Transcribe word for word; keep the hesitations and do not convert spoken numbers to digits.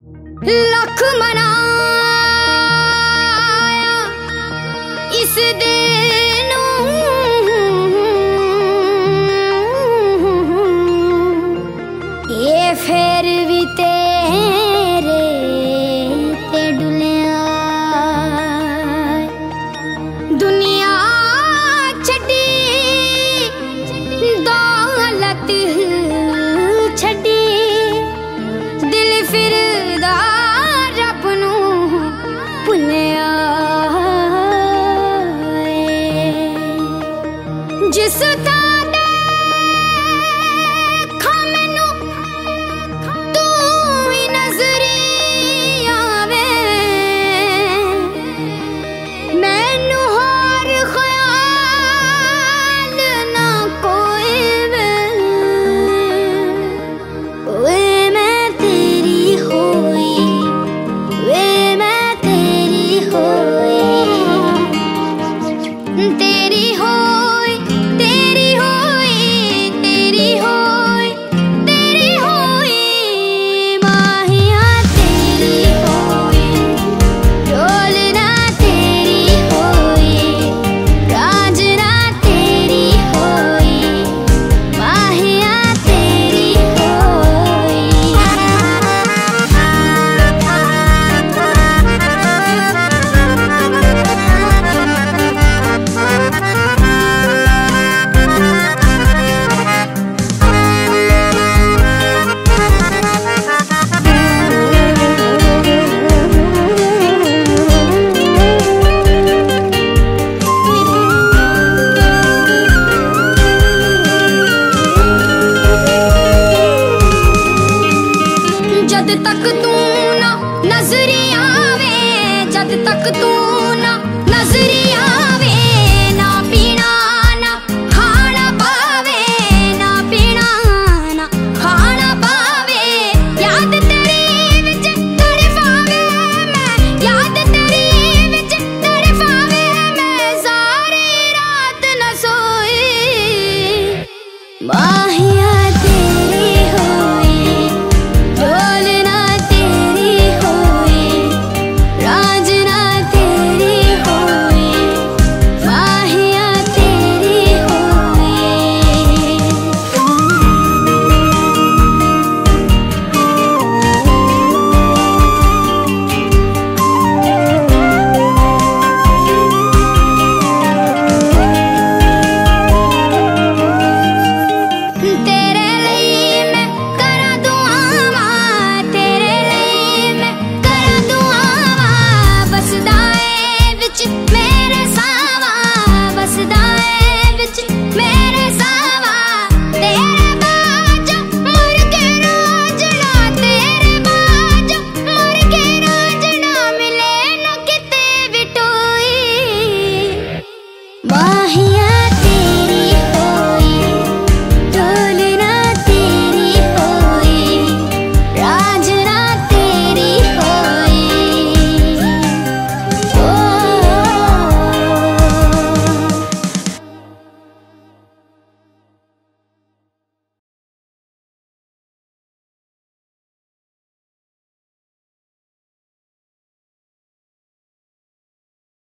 लख मनाया इस दिन ये फिर भी तेरे ते डुलिया दुनिया छड़ी दौलत छड़ी दिल फिरदा रब नूं भुलिया जिस तां देखा मैनू तू ही नजरी आवे मैनू होर ख्याल ना कोई वे वे मैं तेरी होई वे मैं तेरी होई तेरी होई तेरी होई तेरी होई तेरी होई माहिया तेरी होई डोलना तेरी होई राजना तेरी होई माहिया तेरी होई जद तक तू ना नजरी आवे जद तक तू ना नजरी आवे ना पीना ना खाना पावे ना पीना ना खाना पावे याद तेरी विच तड़फावे मैं याद तेरी विच तड़फावे मैं सारी रात न सोई माहिया तेरी होई डोलना तेरी होई राजना तेरी होई माहिया तेरी होई तेरे लिए मैं करा दुआवां तेरे लिए मैं करा दुआवां बसदा ऐ विच मेरे सावां बसदा ऐ विच मेरे सावां तेरे बाजो मुड़ के राजना तेरे बाजो मुड़ के राजना मिले न किते भी टोई माहिया